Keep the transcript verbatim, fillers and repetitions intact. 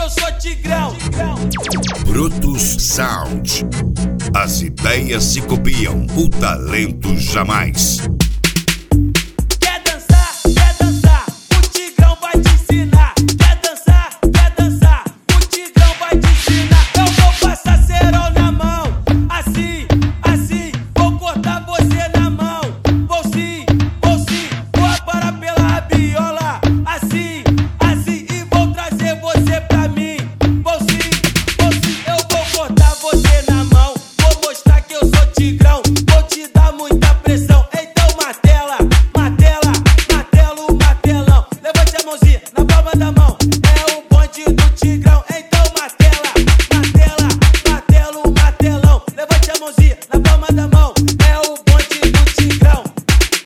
eu sou Tigrão. Brutus Sound. As ideias se copiam, o talento jamais.